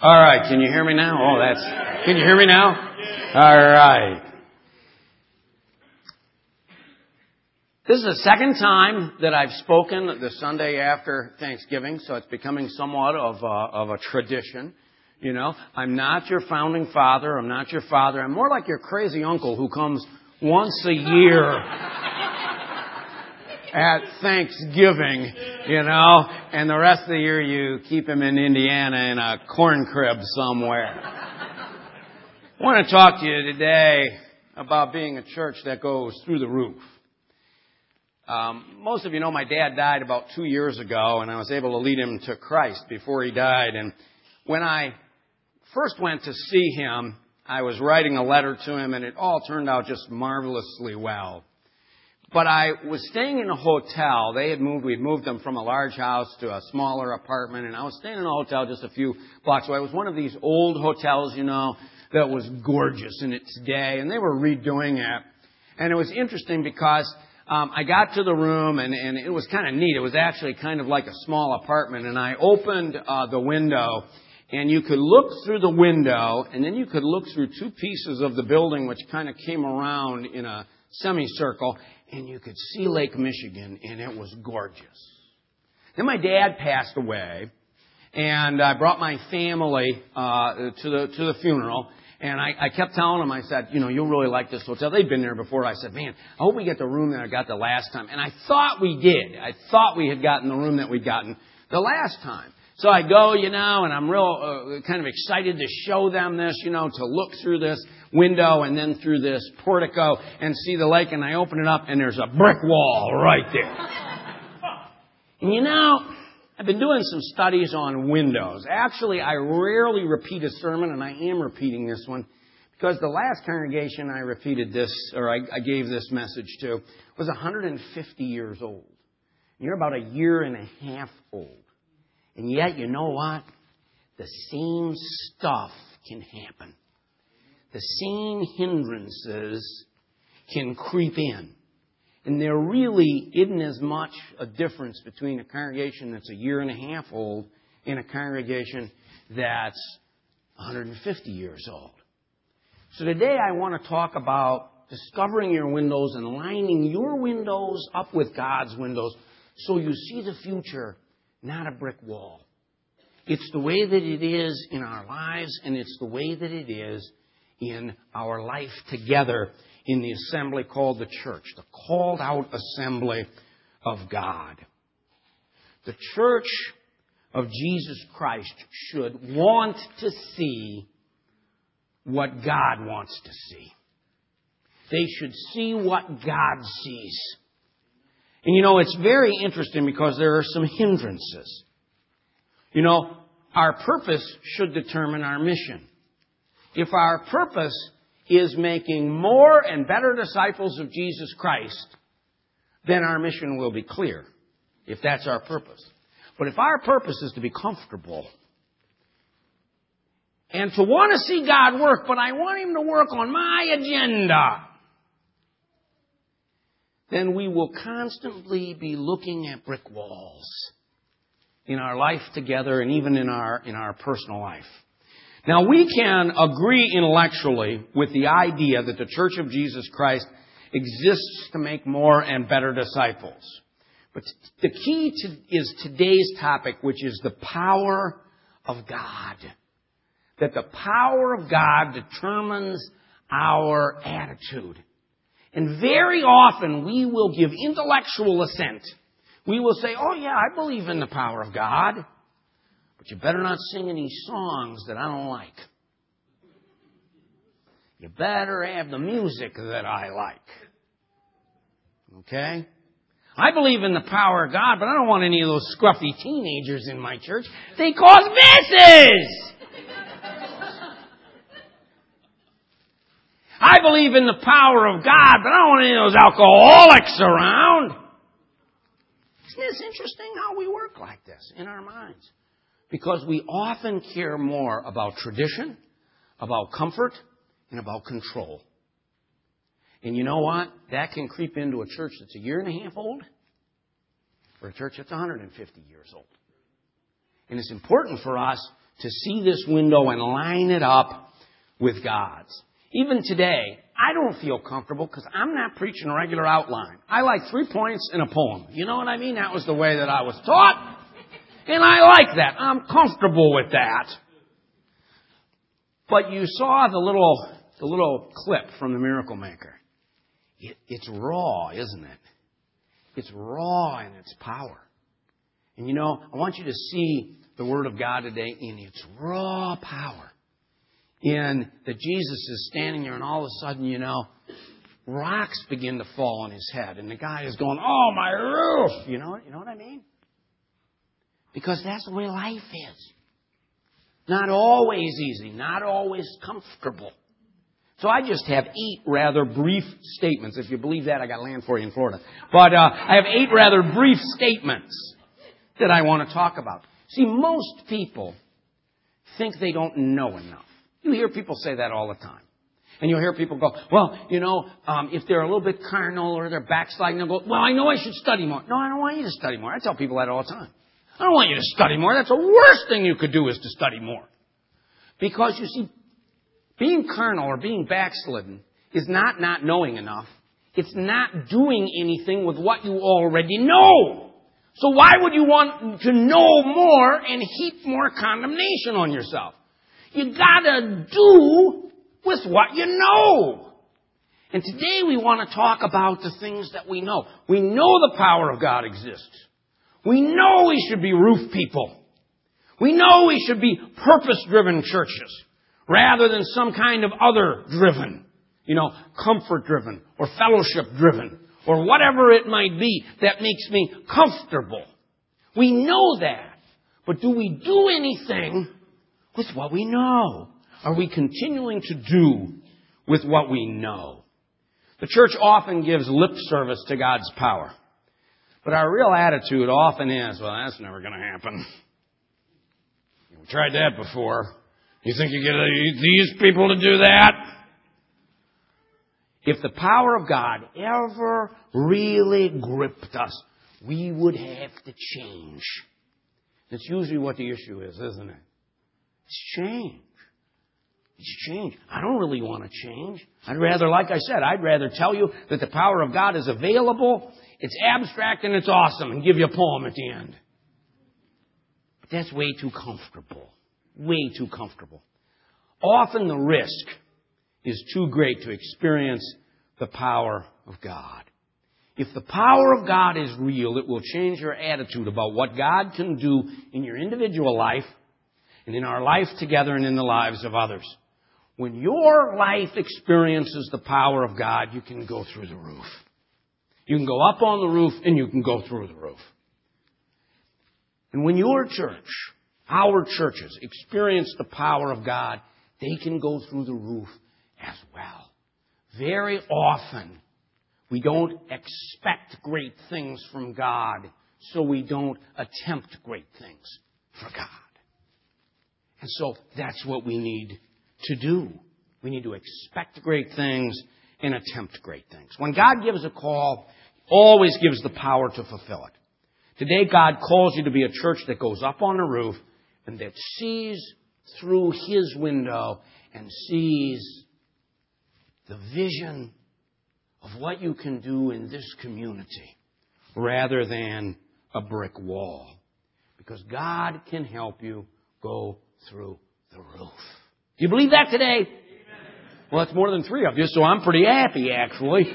All right, can you hear me now? Can you hear me now? All right. This is the second time that I've spoken the Sunday after Thanksgiving, so it's becoming somewhat of a tradition. You know, I'm not your founding father. I'm not your father. I'm more like your crazy uncle who comes once a year at Thanksgiving, you know, and the rest of the year you keep him in Indiana in a corn crib somewhere. I want to talk to you today about being a church that goes through the roof. Most of you know my dad died about 2 years ago, and I was able to lead him to Christ before he died. And when I first went to see him, I was writing a letter to him, and it all turned out just marvelously well. But I was staying in a hotel. We'd moved them from a large house to a smaller apartment, and I was staying in a hotel just a few blocks away. It was one of these old hotels, you know, that was gorgeous in its day, and they were redoing it. And it was interesting because I got to the room, and it was kind of neat. It was actually kind of like a small apartment, and I opened the window, and you could look through the window, and then you could look through two pieces of the building which kind of came around in a semicircle, and you could see Lake Michigan, and it was gorgeous. Then my dad passed away, and I brought my family to the funeral, and I kept telling them, I said, you know, you'll really like this hotel. They'd been there before. I said, man, I hope we get the room that I got the last time. And I thought we did. I thought we had gotten the room that we'd gotten the last time. So I go, you know, and I'm real kind of excited to show them this, you know, to look through this window and then through this portico and see the lake. And I open it up and there's a brick wall right there. And you know, I've been doing some studies on windows. Actually, I rarely repeat a sermon, and I am repeating this one because the last congregation I repeated this, or I gave this message to, was 150 years old. You're about a year and a half old. And yet, you know what? The same stuff can happen. The same hindrances can creep in. And there really isn't as much a difference between a congregation that's a year and a half old and a congregation that's 150 years old. So today I want to talk about discovering your windows and lining your windows up with God's windows so you see the future, not a brick wall. It's the way that it is in our lives, and it's the way that it is in our life together in the assembly called the church, the called out assembly of God. The church of Jesus Christ should want to see what God wants to see. They should see what God sees. And you know, it's very interesting because there are some hindrances. You know, our purpose should determine our mission. If our purpose is making more and better disciples of Jesus Christ, then our mission will be clear, if that's our purpose. But if our purpose is to be comfortable and to want to see God work, but I want Him to work on my agenda, then we will constantly be looking at brick walls in our life together and even in our personal life. Now, we can agree intellectually with the idea that the Church of Jesus Christ exists to make more and better disciples. But the key is today's topic, which is the power of God. That the power of God determines our attitude. And very often we will give intellectual assent. We will say, oh yeah, I believe in the power of God. But you better not sing any songs that I don't like. You better have the music that I like. Okay? I believe in the power of God, but I don't want any of those scruffy teenagers in my church. They cause messes! I believe in the power of God, but I don't want any of those alcoholics around. Isn't this interesting how we work like this in our minds? Because we often care more about tradition, about comfort, and about control. And you know what? That can creep into a church that's a year and a half old or a church that's 150 years old. And it's important for us to see this window and line it up with God's. Even today, I don't feel comfortable because I'm not preaching a regular outline. I like 3 points in a poem. You know what I mean? That was the way that I was taught. And I like that. I'm comfortable with that. But you saw the little clip from the Miracle Maker. It's raw, isn't it? It's raw in its power. And you know, I want you to see the Word of God today in its raw power. In that Jesus is standing there and all of a sudden, you know, rocks begin to fall on his head. And the guy is going, oh, my roof! You know what I mean? Because that's the way life is. Not always easy, not always comfortable. So I just have 8 rather brief statements. If you believe that, I got land for you in Florida. But I have 8 rather brief statements that I want to talk about. See, most people think they don't know enough. You hear people say that all the time. And you'll hear people go, well, you know, if they're a little bit carnal or they're backsliding, they'll go, well, I know I should study more. No, I don't want you to study more. I tell people that all the time. I don't want you to study more. That's the worst thing you could do is to study more. Because, you see, being carnal or being backslidden is not knowing enough. It's not doing anything with what you already know. So why would you want to know more and heap more condemnation on yourself? You gotta do with what you know. And today we want to talk about the things that we know. We know the power of God exists. We know we should be roof people. We know we should be purpose-driven churches rather than some kind of other-driven, you know, comfort-driven or fellowship-driven or whatever it might be that makes me comfortable. We know that. But do we do anything with what we know? Are we continuing to do with what we know? The church often gives lip service to God's power. But our real attitude often is, well, that's never going to happen. We tried that before. You think you get these people to do that? If the power of God ever really gripped us, we would have to change. That's usually what the issue is, isn't it? It's change. It's change. I don't really want to change. I'd rather, like I said, I'd rather tell you that the power of God is available, it's abstract, and it's awesome, and give you a poem at the end. But that's way too comfortable. Way too comfortable. Often the risk is too great to experience the power of God. If the power of God is real, it will change your attitude about what God can do in your individual life and in our life together and in the lives of others. When your life experiences the power of God, you can go through the roof. You can go up on the roof and you can go through the roof. And when your church, our churches, experience the power of God, they can go through the roof as well. Very often, we don't expect great things from God, so we don't attempt great things for God. And so that's what we need to do. We need to expect great things and attempt great things. When God gives a call, He always gives the power to fulfill it. Today, God calls you to be a church that goes up on the roof and that sees through His window and sees the vision of what you can do in this community rather than a brick wall. Because God can help you go through the roof. Do you believe that today? Amen. Well, that's more than 3 of you, so I'm pretty happy, actually.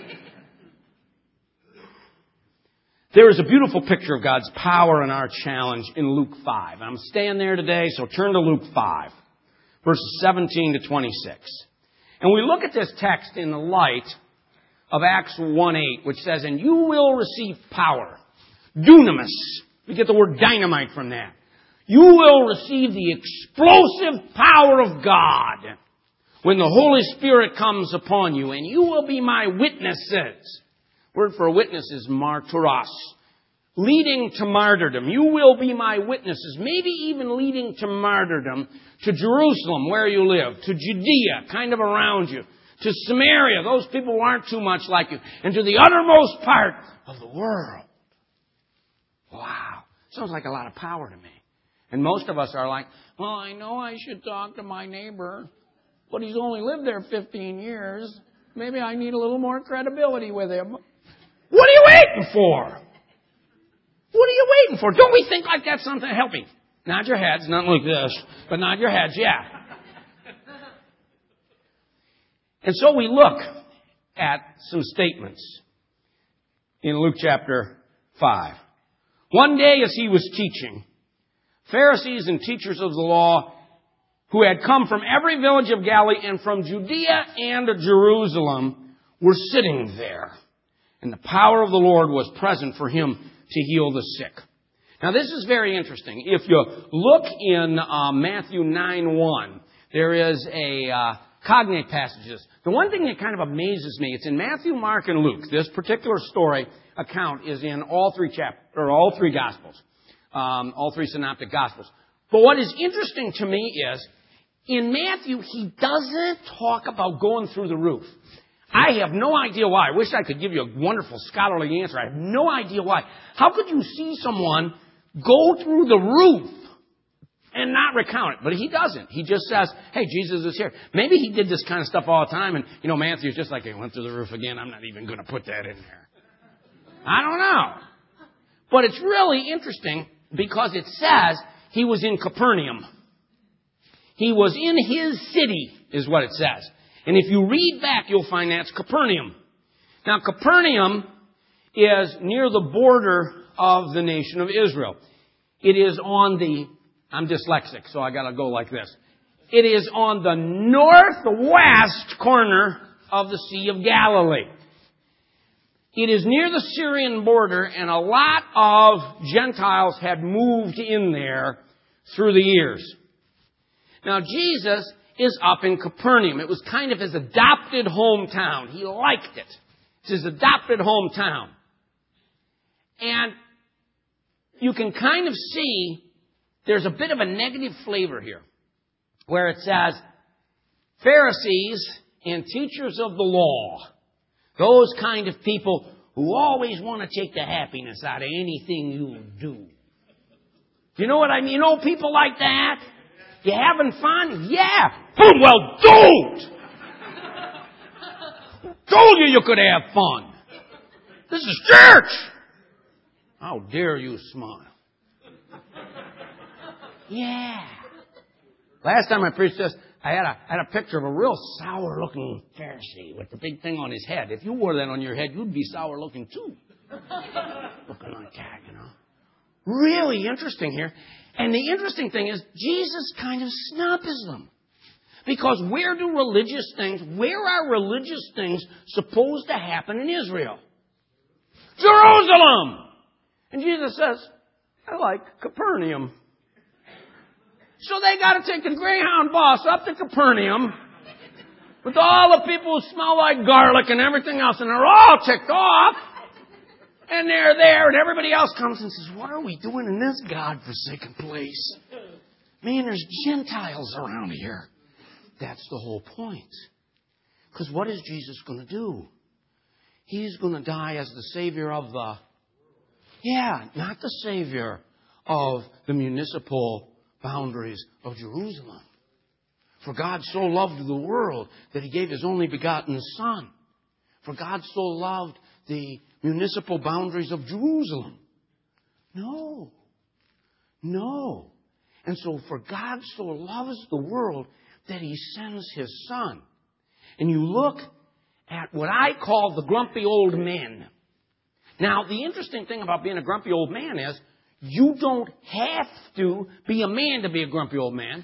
There is a beautiful picture of God's power in our challenge in Luke 5. And I'm staying there today, so turn to Luke 5, verses 17 to 26. And we look at this text in the light of Acts 1:8, which says, and you will receive power. Dunamis. We get the word dynamite from that. You will receive the explosive power of God when the Holy Spirit comes upon you, and you will be my witnesses. Word for a witness is martyros, leading to martyrdom. You will be my witnesses, maybe even leading to martyrdom, to Jerusalem, where you live, to Judea, kind of around you, to Samaria, those people who aren't too much like you, and to the uttermost part of the world. Wow. Sounds like a lot of power to me. And most of us are like, well, I know I should talk to my neighbor, but he's only lived there 15 years. Maybe I need a little more credibility with him. What are you waiting for? What are you waiting for? Don't we think like that's something? Help me. Nod your heads, not like this, but nod your heads, yeah. And so we look at some statements in Luke chapter 5. One day as he was teaching, Pharisees and teachers of the law who had come from every village of Galilee and from Judea and Jerusalem were sitting there. And the power of the Lord was present for him to heal the sick. Now this is very interesting. If you look in Matthew 9:1, there is a cognate passages. The one thing that kind of amazes me, it's in Matthew, Mark, and Luke. This particular story account is in all three Gospels, all three synoptic Gospels. But what is interesting to me is, in Matthew, he doesn't talk about going through the roof. I have no idea why. I wish I could give you a wonderful scholarly answer. I have no idea why. How could you see someone go through the roof and not recount it? But he doesn't. He just says, hey, Jesus is here. Maybe he did this kind of stuff all the time. And, Matthew's just like, he went through the roof again. I'm not even going to put that in there. I don't know. But it's really interesting because it says he was in Capernaum. He was in his city, is what it says. And if you read back, you'll find that's Capernaum. Now, Capernaum is near the border of the nation of Israel. It is on I'm dyslexic, so I got to go like this. It is on the northwest corner of the Sea of Galilee. It is near the Syrian border, and a lot of Gentiles had moved in there through the years. Now, Jesus is up in Capernaum. It was kind of his adopted hometown. He liked it. It's his adopted hometown. And you can kind of see there's a bit of a negative flavor here, where it says, Pharisees and teachers of the law, those kind of people who always want to take the happiness out of anything you do. You know what I mean? People like that? You having fun? Yeah. Well, don't! Told you could have fun. This is church. How dare you smile? Yeah. Last time I preached this, I had a picture of a real sour-looking Pharisee with the big thing on his head. If you wore that on your head, you'd be sour-looking too. Looking like that, Really interesting here. And the interesting thing is, Jesus kind of snubs them. Because where are religious things supposed to happen in Israel? Jerusalem! And Jesus says, I like Capernaum. So they got to take the Greyhound bus up to Capernaum with all the people who smell like garlic and everything else, and they're all ticked off. And they're there, and everybody else comes and says, what are we doing in this godforsaken place? Man, there's Gentiles around here. That's the whole point. Because what is Jesus going to do? He's going to die as the Savior of not the Savior of the municipal boundaries of Jerusalem. For God so loved the world that He gave His only begotten Son. For God so loved the municipal boundaries of Jerusalem. No. And so for God so loves the world that He sends His Son. And you look at what I call the grumpy old men. Now, the interesting thing about being a grumpy old man is you don't have to be a man to be a grumpy old man.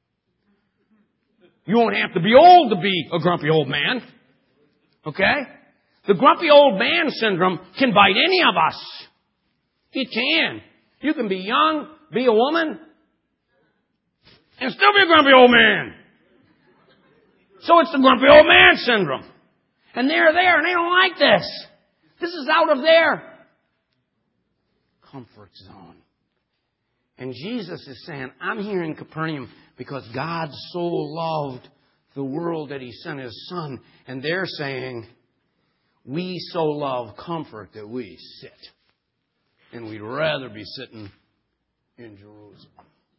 You won't have to be old to be a grumpy old man. Okay? The grumpy old man syndrome can bite any of us. It can. You can be young, be a woman, and still be a grumpy old man. So it's the grumpy old man syndrome. And they're there and they don't like this. This is out of their comfort zone. And Jesus is saying, I'm here in Capernaum because God so loved the world that He sent His Son. And they're saying, we so love comfort that we sit. And we'd rather be sitting in Jerusalem.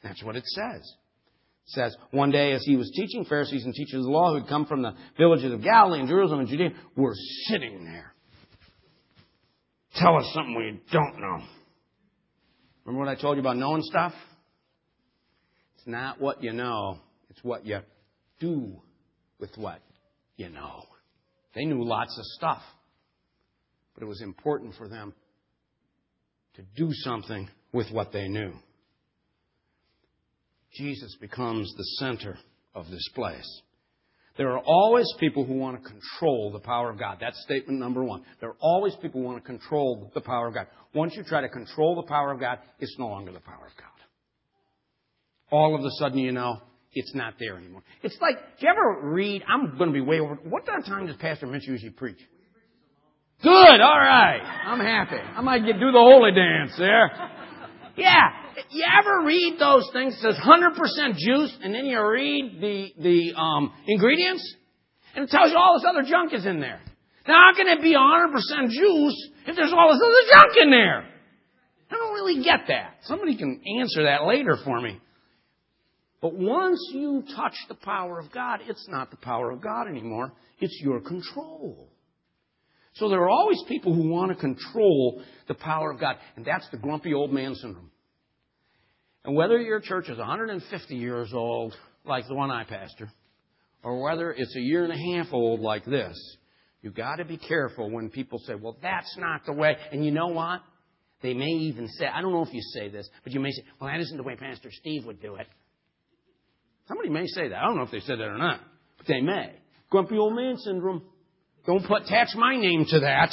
That's what it says. It says, one day as he was teaching, Pharisees and teachers of the law who had come from the villages of Galilee and Jerusalem and Judea were sitting there. Tell us something we don't know. Remember what I told you about knowing stuff? It's not what you know. It's what you do with what you know. They knew lots of stuff. But it was important for them to do something with what they knew. Jesus becomes the center of this place. There are always people who want to control the power of God. That's statement number one. There are always people who want to control the power of God. Once you try to control the power of God, it's no longer the power of God. All of a sudden, you know, it's not there anymore. It's like, do you ever read, I'm going to be way over, what time does Pastor Mitch usually preach? Good, all right. I'm happy. I might do the holy dance there. Yeah. You ever read those things? It says 100% juice, and then you read the ingredients, and it tells you all this other junk is in there. Now, how can it be 100% juice if there's all this other junk in there? I don't really get that. Somebody can answer that later for me. But once you touch the power of God, it's not the power of God anymore. It's your control. So there are always people who want to control the power of God. And that's the grumpy old man syndrome. And whether your church is 150 years old, like the one I pastor, or whether it's a year and a half old like this, you've got to be careful when people say, well, that's not the way. And you know what? They may even say, I don't know if you say this, but you may say, well, that isn't the way Pastor Steve would do it. Somebody may say that. I don't know if they said that or not, but they may. Grumpy old man syndrome. Don't attach my name to that.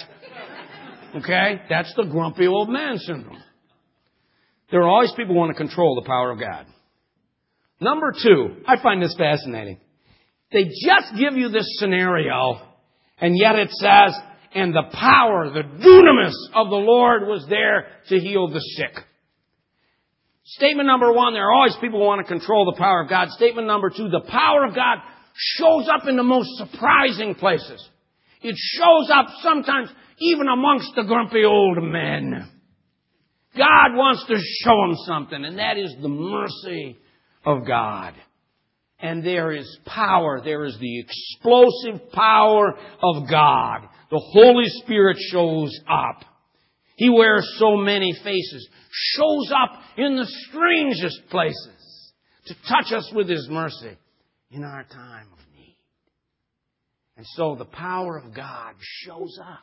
Okay? That's the grumpy old man syndrome. There are always people who want to control the power of God. Number two, I find this fascinating. They just give you this scenario, and yet it says, and the power, the dunamis of the Lord was there to heal the sick. Statement number one, there are always people who want to control the power of God. Statement number two, the power of God shows up in the most surprising places. It shows up sometimes even amongst the grumpy old men. God wants to show them something, and that is the mercy of God. And there is power. There is the explosive power of God. The Holy Spirit shows up. He wears so many faces, shows up in the strangest places to touch us with His mercy in our time of need. And so the power of God shows up.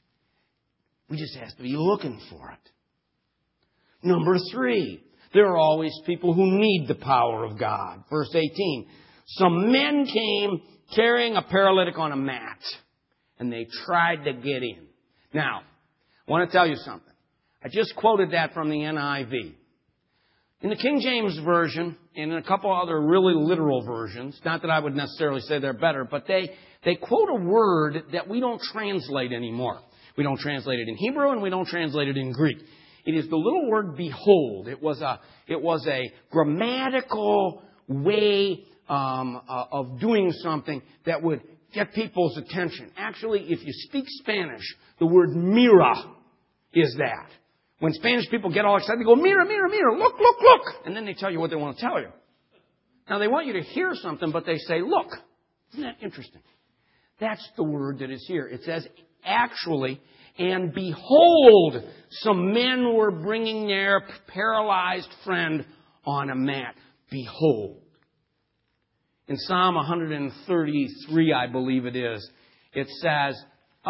We just have to be looking for it. Number three, there are always people who need the power of God. Verse 18, some men came carrying a paralytic on a mat, and they tried to get in. Now, I want to tell you something. I just quoted that from the NIV. In the King James Version, and in a couple other really literal versions, not that I would necessarily say they're better, but they quote a word that we don't translate anymore. We don't translate it in Hebrew, and we don't translate it in Greek. It is the little word behold. It was a grammatical way of doing something that would get people's attention. Actually, if you speak Spanish, the word mira is that. When Spanish people get all excited, they go, mira, mira, mira, look, look, look. And then they tell you what they want to tell you. Now, they want you to hear something, but they say, look. Isn't that interesting? That's the word that is here. It says, actually, and behold, some men were bringing their paralyzed friend on a mat. Behold. In Psalm 133, I believe it is, it says,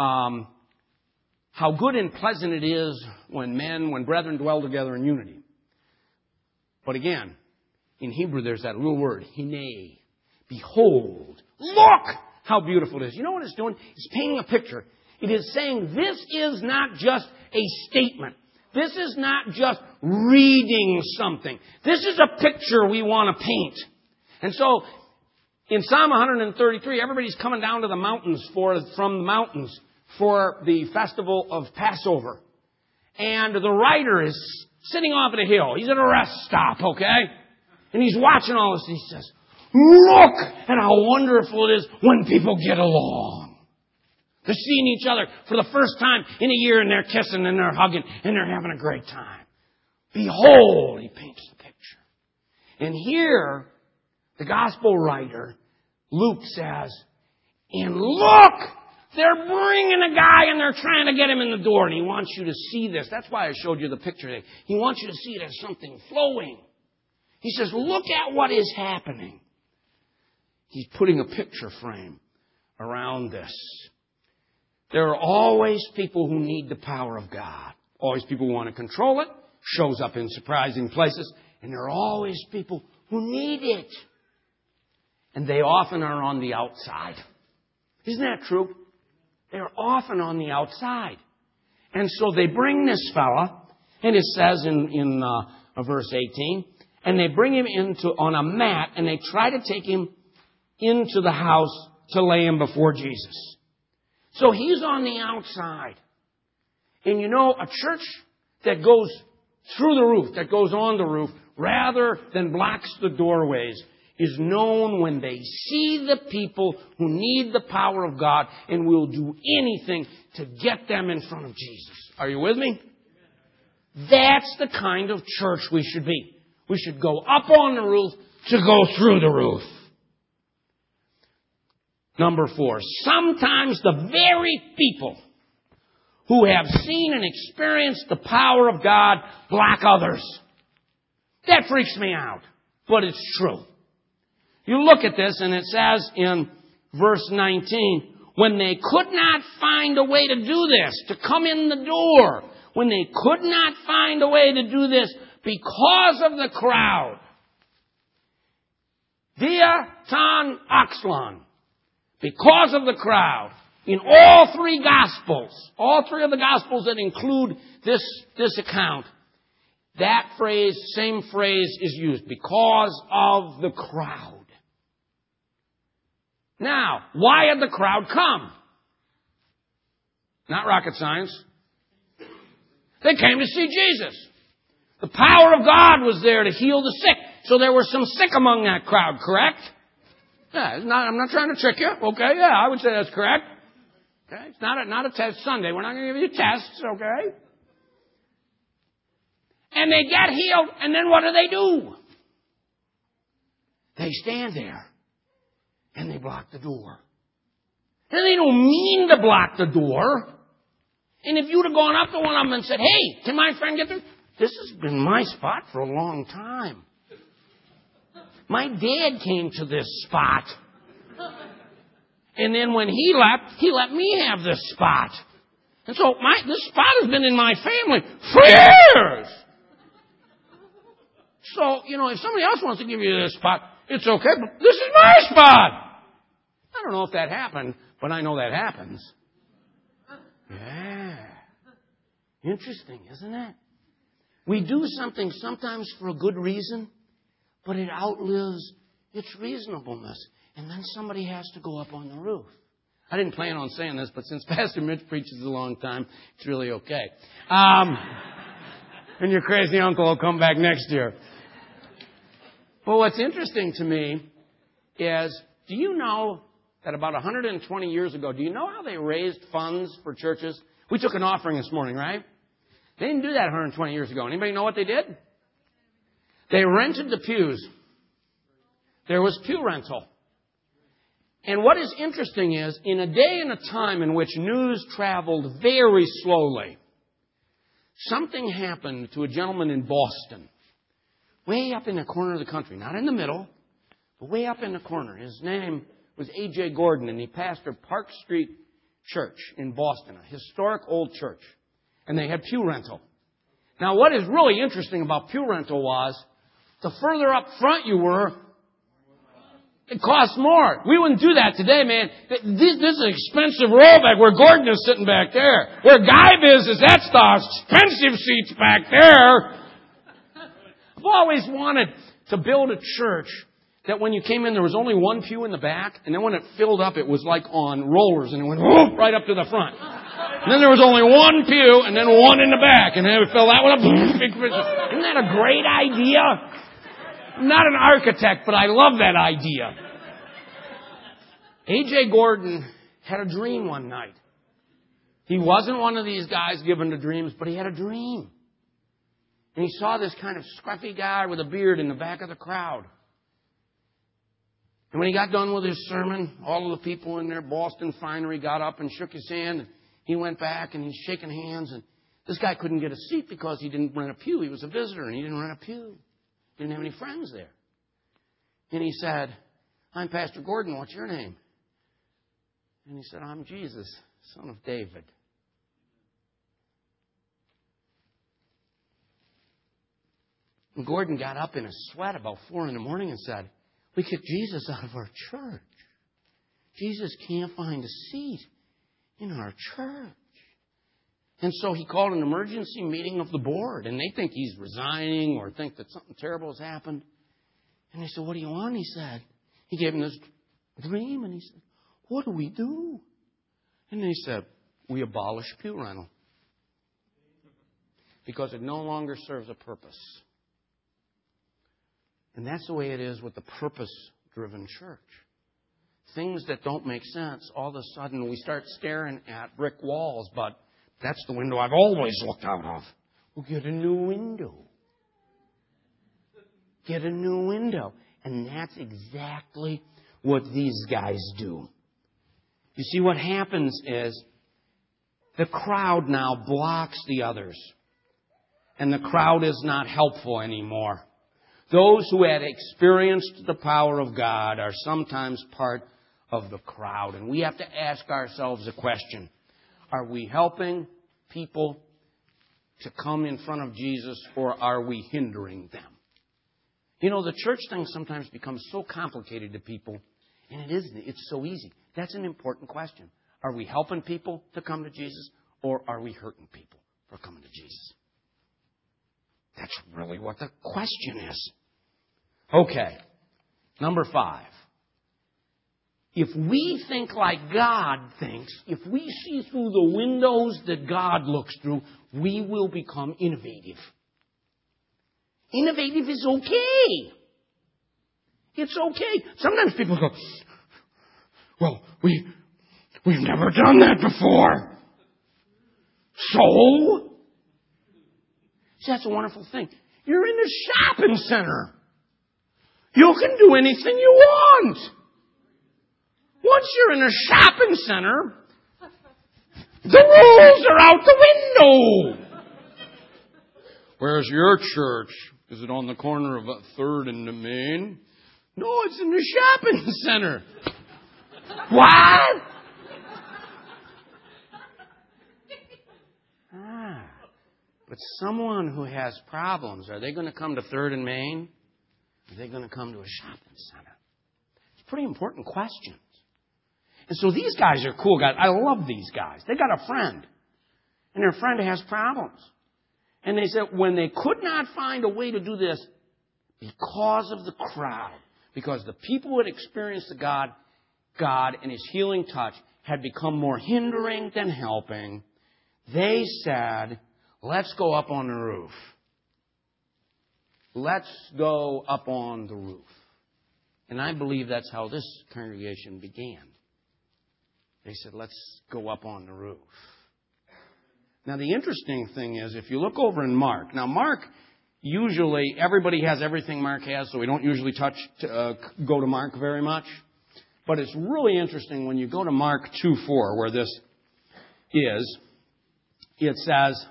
how good and pleasant it is when brethren dwell together in unity. But again, in Hebrew there's that little word, hine. Behold. Look how beautiful it is. You know what it's doing? It's painting a picture. It is saying this is not just a statement. This is not just reading something. This is a picture we want to paint. And so, in Psalm 133, everybody's coming down to the mountains from the mountains for the festival of Passover. And the writer is sitting off at a hill. He's at a rest stop, okay? And he's watching all this and he says, look at how wonderful it is when people get along. They're seeing each other for the first time in a year and they're kissing and they're hugging and they're having a great time. Behold, he paints the picture. And here, the gospel writer, Luke says, and look, they're bringing a guy and they're trying to get him in the door. And he wants you to see this. That's why I showed you the picture today. He wants you to see it as something flowing. He says, look at what is happening. He's putting a picture frame around this. There are always people who need the power of God. Always people who want to control it. Shows up in surprising places. And there are always people who need it. And they often are on the outside. Isn't that true? They're often on the outside. And so they bring this fella, and it says in verse 18, and they bring him on a mat, and they try to take him into the house to lay him before Jesus. So he's on the outside. And you know, a church that goes through the roof, that goes on the roof, rather than blocks the doorways, is known when they see the people who need the power of God and will do anything to get them in front of Jesus. Are you with me? That's the kind of church we should be. We should go up on the roof to go through the roof. Number 4, sometimes the very people who have seen and experienced the power of God block others. That freaks me out, but it's true. You look at this and it says in verse 19, when they could not find a way to do this, to come in the door, when they could not find a way to do this because of the crowd. Dia tan oxlon. Because of the crowd. In all 3 Gospels, all 3 of the Gospels that include this account, that phrase, same phrase is used. Because of the crowd. Now, why had the crowd come? Not rocket science. They came to see Jesus. The power of God was there to heal the sick. So there were some sick among that crowd, correct? Yeah, I'm not trying to trick you. Okay, yeah, I would say that's correct. Okay, it's not a test Sunday. We're not going to give you tests, okay? And they get healed, and then what do? They stand there, and they block the door. And they don't mean to block the door. And if you'd have gone up to one of them and said, hey, can my friend get through? This has been my spot for a long time. My dad came to this spot. And then when he let me have this spot. And so this spot has been in my family for years. So, if somebody else wants to give you this spot, it's okay, but this is my spot. I don't know if that happened, but I know that happens. Yeah. Interesting, isn't it? We do something sometimes for a good reason, but it outlives its reasonableness. And then somebody has to go up on the roof. I didn't plan on saying this, but since Pastor Mitch preaches a long time, it's really okay. And your crazy uncle will come back next year. But what's interesting to me is, do you know that about 120 years ago, do you know how they raised funds for churches? We took an offering this morning, right? They didn't do that 120 years ago. Anybody know what they did? They rented the pews. There was pew rental. And what is interesting is, in a day and a time in which news traveled very slowly, something happened to a gentleman in Boston, way up in the corner of the country, not in the middle, but way up in the corner. His name was A.J. Gordon, and he pastored Park Street Church in Boston, a historic old church. And they had pew rental. Now, what is really interesting about pew rental was, the further up front you were, it costs more. We wouldn't do that today, man. This is an expensive rollback where Gordon is sitting back there. Where Guy is that's the expensive seats back there. I've always wanted to build a church that when you came in, there was only one pew in the back, and then when it filled up, it was like on rollers, and it went whoop, right up to the front. And then there was only one pew, and then one in the back, and then it filled that one up. Isn't that a great idea? I'm not an architect, but I love that idea. A.J. Gordon had a dream one night. He wasn't one of these guys given to dreams, but he had a dream. And he saw this kind of scruffy guy with a beard in the back of the crowd. And when he got done with his sermon, all of the people in their Boston finery got up and shook his hand. And he went back and he's shaking hands. And this guy couldn't get a seat because he didn't rent a pew. He was a visitor and he didn't rent a pew. He didn't have any friends there. And he said, I'm Pastor Gordon. What's your name? And he said, I'm Jesus, son of David. And Gordon got up in a sweat about 4 a.m. and said, we kicked Jesus out of our church. Jesus can't find a seat in our church. And so he called an emergency meeting of the board. And they think he's resigning or think that something terrible has happened. And they said, what do you want? He said. He gave him this dream. And he said, what do we do? And they said, we abolish pew rental. Because it no longer serves a purpose. And that's the way it is with the purpose-driven church. Things that don't make sense, all of a sudden we start staring at brick walls, but that's the window I've always looked out of. We'll get a new window. Get a new window. And that's exactly what these guys do. You see, what happens is the crowd now blocks the others. And the crowd is not helpful anymore. Those who had experienced the power of God are sometimes part of the crowd. And we have to ask ourselves a question. Are we helping people to come in front of Jesus, or are we hindering them? You know, the church thing sometimes becomes so complicated to people, and it isn't. It's so easy. That's an important question. Are we helping people to come to Jesus, or are we hurting people for coming to Jesus? That's really what the question is. Okay, number 5. If we think like God thinks, if we see through the windows that God looks through, we will become innovative. Innovative is okay. It's okay. Sometimes people go, well, we've never done that before. So? See, that's a wonderful thing. You're in a shopping center. You can do anything you want. Once you're in a shopping center, the rules are out the window. Where's your church? Is it on the corner of 3rd and the Main? No, it's in the shopping center. What? But someone who has problems, are they going to come to 3rd and Main? Are they going to come to a shopping center? It's pretty important questions. And so these guys are cool guys. I love these guys. They got a friend. And their friend has problems. And they said when they could not find a way to do this because of the crowd, because the people who had experienced the God and His healing touch had become more hindering than helping, they said, let's go up on the roof. Let's go up on the roof. And I believe that's how this congregation began. They said, let's go up on the roof. Now, the interesting thing is, if you look over in Mark. Now, Mark, usually, everybody has everything Mark has, so we don't usually go to Mark very much. But it's really interesting when you go to Mark 2:4, where this is. It says,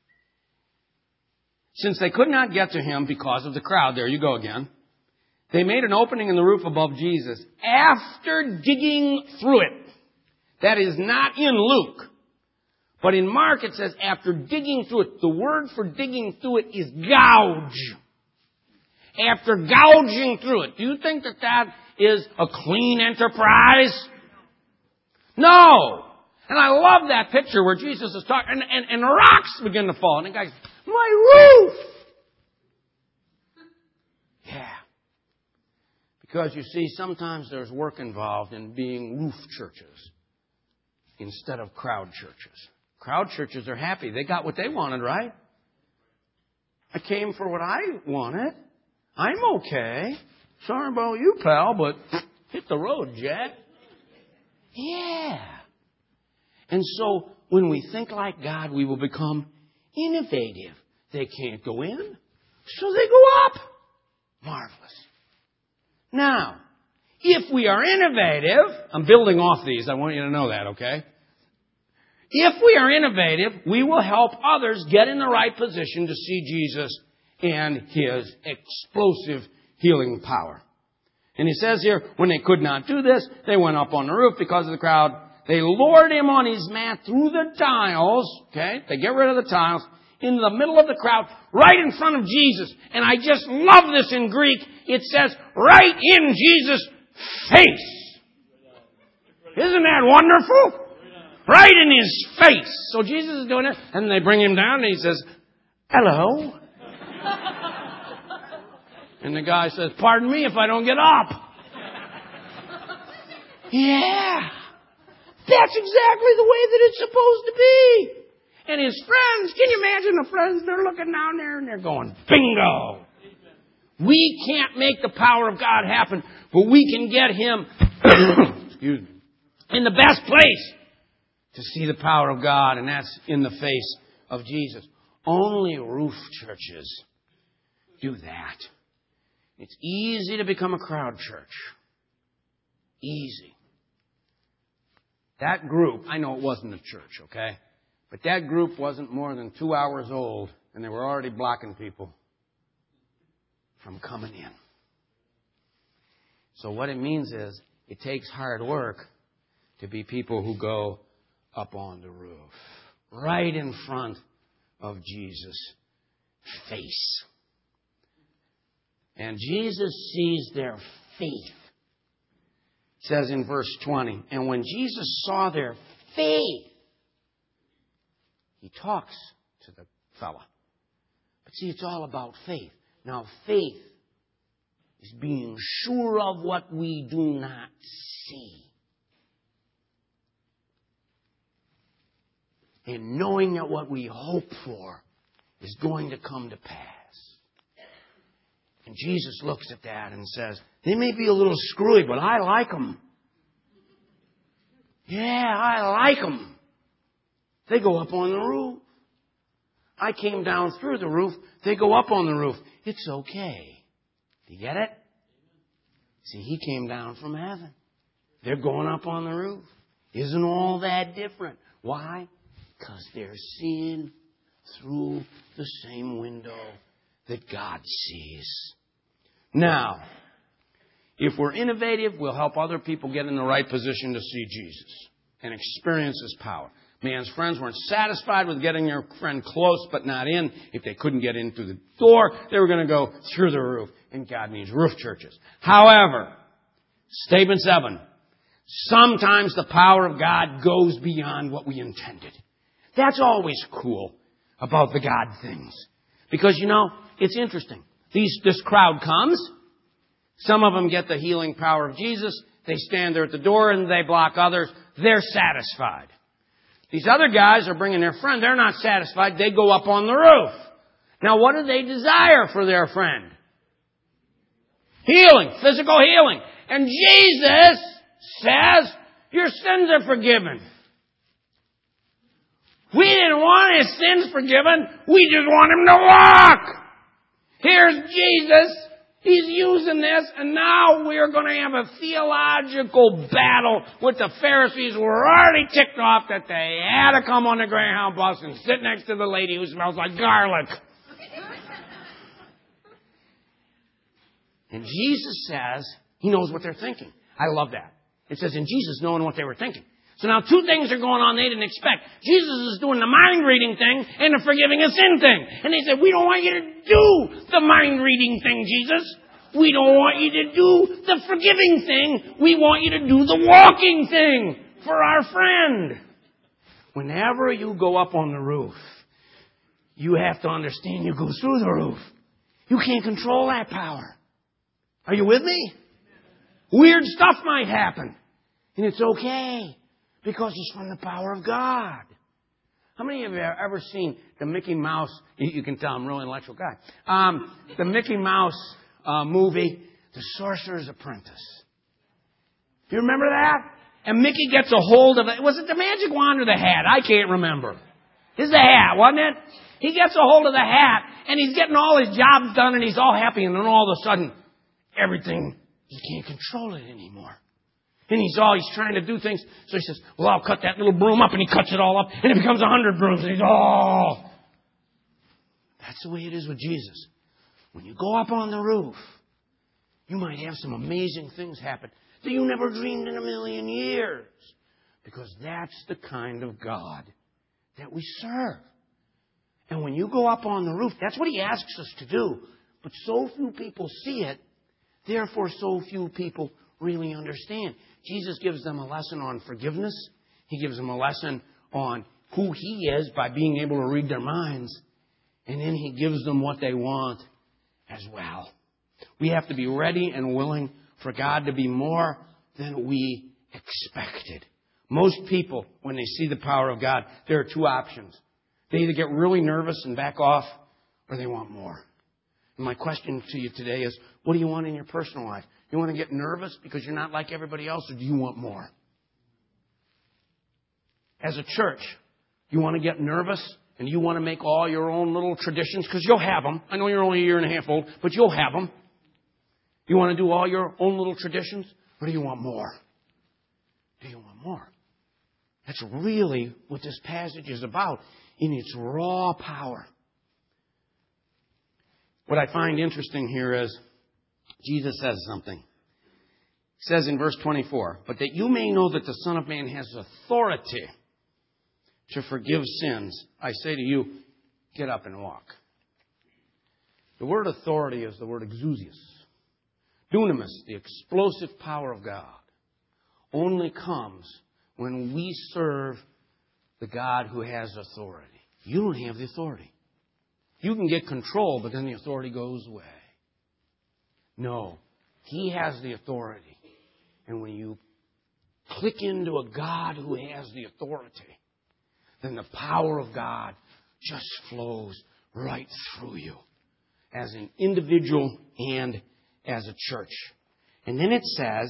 since they could not get to him because of the crowd, there you go again, they made an opening in the roof above Jesus after digging through it. That is not in Luke. But in Mark it says after digging through it. The word for digging through it is gouge. After gouging through it. Do you think that is a clean enterprise? No. And I love that picture where Jesus is talking and rocks begin to fall. And the guy's, my roof! Yeah. Because you see, sometimes there's work involved in being roof churches instead of crowd churches. Crowd churches are happy. They got what they wanted, right? I came for what I wanted. I'm okay. Sorry about you, pal, but hit the road, Jack. Yeah. And so when we think like God, we will become innovative. They can't go in, so they go up. Marvelous. Now, if we are innovative, I'm building off these, I want you to know that, okay? If we are innovative, we will help others get in the right position to see Jesus and His explosive healing power. And He says here, when they could not do this, they went up on the roof because of the crowd. They lowered Him on His mat through the tiles, okay? They get rid of the tiles, in the middle of the crowd, right in front of Jesus. And I just love this in Greek. It says, right in Jesus' face. Isn't that wonderful? Right in His face. So Jesus is doing it, and they bring Him down, and He says, hello. And the guy says, pardon me if I don't get up. Yeah. That's exactly the way that it's supposed to be. And his friends, can you imagine the friends? They're looking down there and they're going, bingo. We can't make the power of God happen, but we can get Him excuse me, in the best place to see the power of God, and that's in the face of Jesus. Only roof churches do that. It's easy to become a crowd church. Easy. That group, I know it wasn't a church, okay? But that group wasn't more than 2 hours old, and they were already blocking people from coming in. So what it means is, it takes hard work to be people who go up on the roof, right in front of Jesus' face. And Jesus sees their faith. It says in verse 20, and when Jesus saw their faith, He talks to the fella. But see, it's all about faith. Now, faith is being sure of what we do not see. And knowing that what we hope for is going to come to pass. And Jesus looks at that and says, they may be a little screwy, but I like them. Yeah, I like them. They go up on the roof. I came down through the roof. They go up on the roof. It's okay. Do you get it? See, He came down from heaven. They're going up on the roof. Isn't all that different? Why? Because they're seeing through the same window that God sees. Now, if we're innovative, we'll help other people get in the right position to see Jesus and experience His power. Man's friends weren't satisfied with getting their friend close but not in. If they couldn't get in through the door, they were going to go through the roof. And God needs roof churches. However, statement 7, sometimes the power of God goes beyond what we intended. That's always cool about the God things. Because, it's interesting. This crowd comes. Some of them get the healing power of Jesus. They stand there at the door and they block others. They're satisfied. These other guys are bringing their friend. They're not satisfied. They go up on the roof. Now, what do they desire for their friend? Healing. Physical healing. And Jesus says, your sins are forgiven. We didn't want His sins forgiven. We just want Him to walk. Here's Jesus. He's using this, and now we're going to have a theological battle with the Pharisees who were already ticked off that they had to come on the Greyhound bus and sit next to the lady who smells like garlic. And Jesus says, He knows what they're thinking. I love that. It says, and Jesus knowing what they were thinking. So now 2 things are going on they didn't expect. Jesus is doing the mind reading thing and the forgiving a sin thing. And they said, we don't want you to do the mind reading thing, Jesus. We don't want you to do the forgiving thing. We want you to do the walking thing for our friend. Whenever you go up on the roof, you have to understand you go through the roof. You can't control that power. Are you with me? Weird stuff might happen. And it's okay. Because it's from the power of God. How many of you have ever seen the Mickey Mouse? You can tell I'm a real intellectual guy. The Mickey Mouse movie, The Sorcerer's Apprentice. Do you remember that? And Mickey gets a hold of it. Was it the magic wand or the hat? I can't remember. It's the hat, wasn't it? He gets a hold of the hat, and he's getting all his jobs done, and he's all happy, and then all of a sudden, everything, he can't control it anymore. And he's trying to do things. So he says, well, I'll cut that little broom up, and he cuts it all up, and it becomes 100 brooms, and That's the way it is with Jesus. When you go up on the roof, you might have some amazing things happen that you never dreamed in a million years. Because that's the kind of God that we serve. And when you go up on the roof, that's what He asks us to do. But so few people see it, therefore so few people really understand. Jesus gives them a lesson on forgiveness. He gives them a lesson on who He is by being able to read their minds. And then He gives them what they want as well. We have to be ready and willing for God to be more than we expected. Most people, when they see the power of God, there are two options. They either get really nervous and back off, or they want more. And my question to you today is, what do you want in your personal life? You want to get nervous because you're not like everybody else, or do you want more? As a church, you want to get nervous and you want to make all your own little traditions, because you'll have them. I know you're only a year and a half old, but you'll have them. You want to do all your own little traditions, or do you want more? Do you want more? That's really what this passage is about in its raw power. What I find interesting here is Jesus says something. He says in verse 24, but that you may know that the Son of Man has authority to forgive sins, I say to you, get up and walk. The word authority is the word exousios. Dunamis, the explosive power of God, only comes when we serve the God who has authority. You don't have the authority. You can get control, but then the authority goes away. No, He has the authority. And when you click into a God who has the authority, then the power of God just flows right through you as an individual and as a church. And then it says,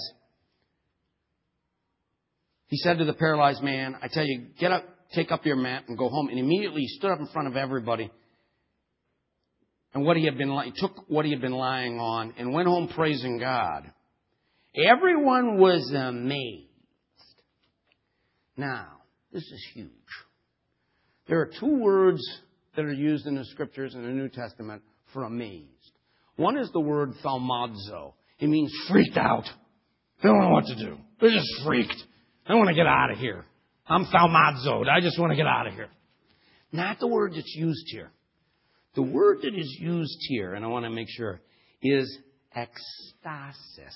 He said to the paralyzed man, I tell you, get up, take up your mat and go home. And immediately he stood up in front of everybody. And he took what he had been lying on and went home praising God. Everyone was amazed. Now, this is huge. There are two words that are used in the Scriptures in the New Testament for amazed. One is the word thaumazo. It means freaked out. They don't know what to do. They're just freaked. I want to get out of here. I'm thaumazoed. I just want to get out of here. Not the word that's used here. The word that is used here, and I want to make sure, is ecstasis.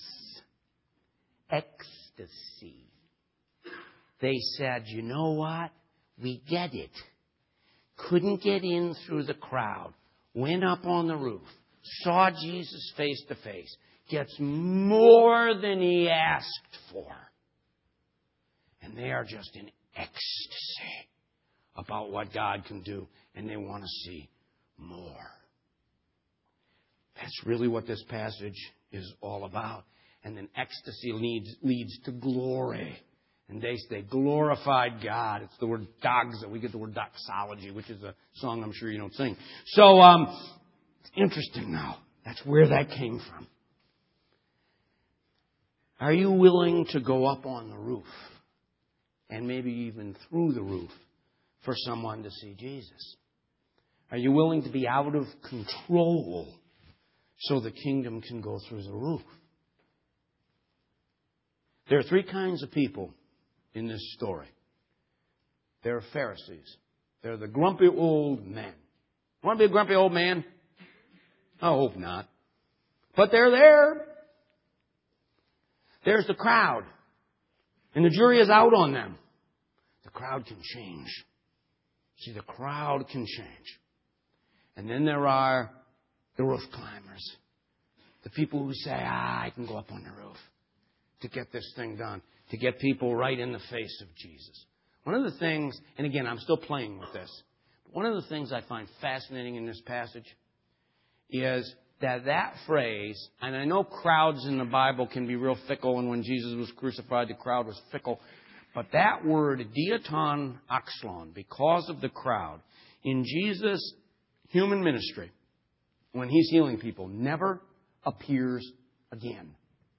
Ecstasy. They said, you know what? We get it. Couldn't get in through the crowd. Went up on the roof. Saw Jesus face to face. Gets more than he asked for. And they are just in ecstasy about what God can do. And they want to see more. That's really what this passage is all about. And then ecstasy leads to glory. And they glorified God. It's the word doxa. We get the word doxology, which is a song I'm sure you don't sing. So, it's interesting now. That's where that came from. Are you willing to go up on the roof and maybe even through the roof for someone to see Jesus? Are you willing to be out of control so the kingdom can go through the roof? There are three kinds of people in this story. There are Pharisees. They're the grumpy old men. Want to be a grumpy old man? I hope not. But they're there. There's the crowd. And the jury is out on them. The crowd can change. See, the crowd can change. And then there are the roof climbers. The people who say, I can go up on the roof to get this thing done. To get people right in the face of Jesus. One of the things, and again, I'm still playing with this, but one of the things I find fascinating in this passage is that phrase, and I know crowds in the Bible can be real fickle, and when Jesus was crucified, the crowd was fickle, But that word, diaton axlon, because of the crowd, in Jesus' human ministry, when He's healing people, never appears again.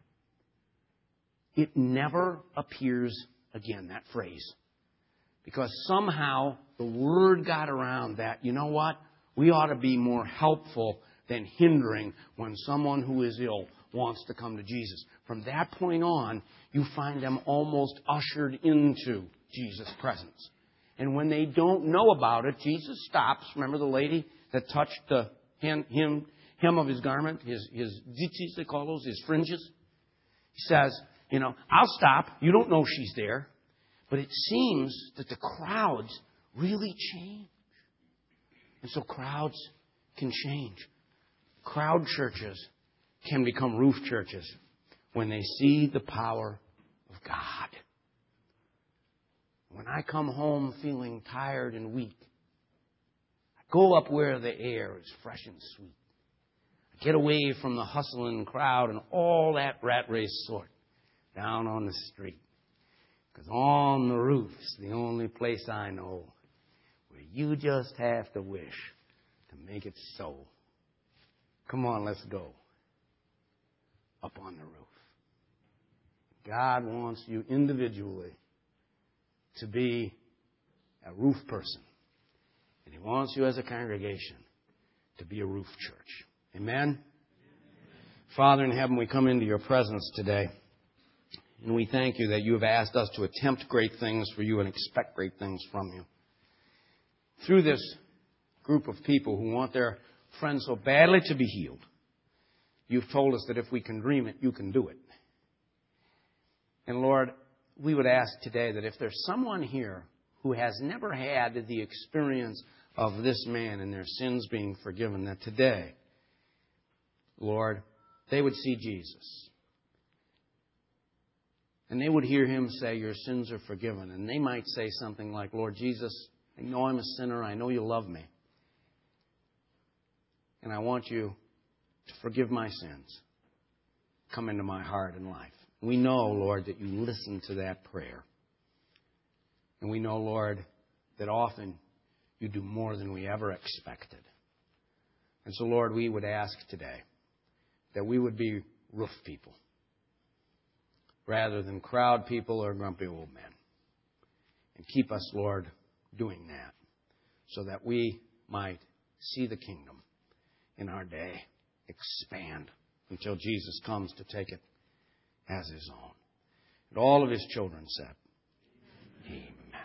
It never appears again, that phrase. Because somehow the word got around that, you know what? We ought to be more helpful than hindering when someone who is ill wants to come to Jesus. From that point on, you find them almost ushered into Jesus' presence. And when they don't know about it, Jesus stops. Remember the lady that touched the hem of His garment, his tzitzis, they call those, his fringes? He says, I'll stop. You don't know she's there. But it seems that the crowds really change. And so crowds can change. Crowd churches can become roof churches when they see the power of God. When I come home feeling tired and weak, I go up where the air is fresh and sweet. I get away from the hustling crowd and all that rat race sort down on the street. Because on the roof's the only place I know where you just have to wish to make it so. Come on, let's go. Up on the roof. God wants you individually to be a roof person. And He wants you as a congregation to be a roof church. Amen? Father in heaven, we come into Your presence today. And we thank You that You have asked us to attempt great things for You and expect great things from You. Through this group of people who want their friends so badly to be healed, You've told us that if we can dream it, You can do it. And Lord, we would ask today that if there's someone here who has never had the experience of this man and their sins being forgiven, that today, Lord, they would see Jesus. And they would hear Him say, Your sins are forgiven. And they might say something like, Lord Jesus, I know I'm a sinner. I know You love me. And I want You to forgive my sins. Come into my heart and life. We know, Lord, that You listen to that prayer. And we know, Lord, that often You do more than we ever expected. And so, Lord, we would ask today that we would be roof people rather than crowd people or grumpy old men. And keep us, Lord, doing that so that we might see the kingdom in our day expand until Jesus comes to take it as His own. And all of His children said,